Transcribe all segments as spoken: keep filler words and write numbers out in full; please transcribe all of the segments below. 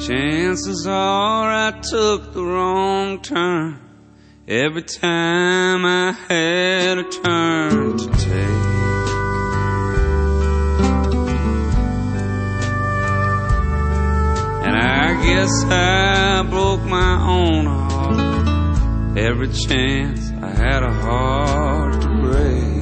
Chances are I took the wrong turn every time I had a turn to take. And I guess I broke my own heart every chance I had a heart to break.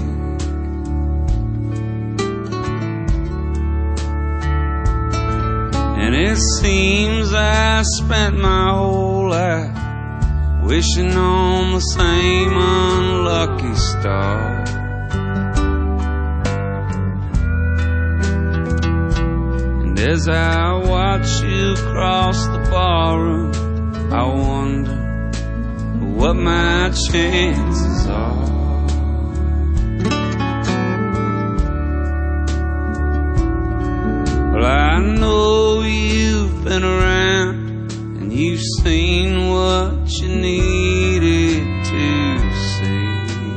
And it seems I spent my whole life wishing on the same unlucky star. And as I watch you cross the barroom, I wonder what my chances are. Well, I know you've been around and you've seen what you needed to see.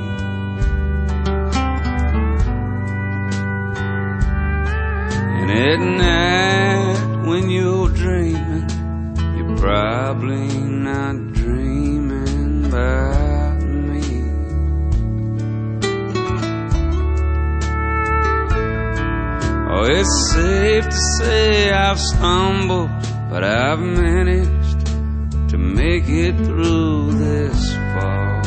And at night when you're dreaming, you're probably not dreaming about me. Oh, it's safe to say I've stumbled, but I've managed to make it through this fall.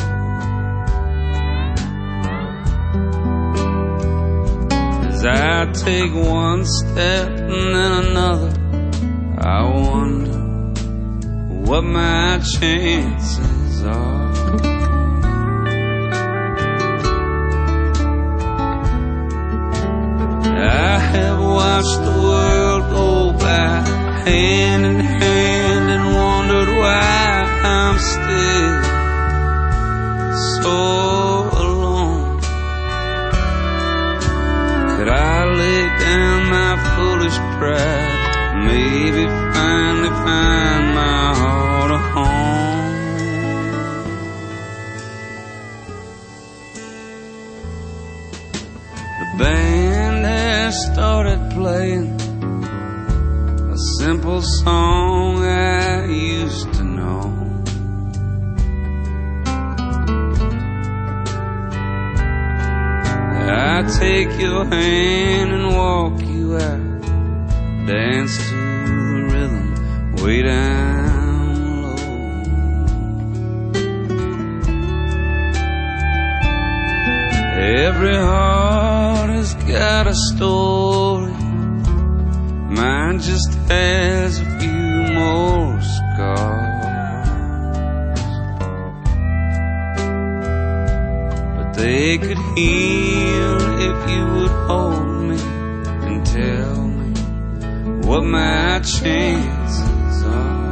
As I take one step and then another, I wonder what my chances are. I have watched the world go by hand in hand and wondered why I'm still so alone. Could I lay down my foolish pride, maybe finally find my heart a home? The band has started playing a simple song I used to know. I take your hand and walk you out, dance to the rhythm way down low. Every heart has got a story, mine just has a few more scars. But they could heal if you would hold me and tell me what my chances are.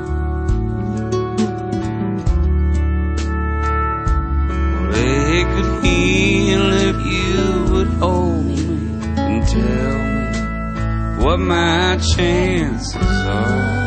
Well, they could heal if you would hold me and tell me what my chances are.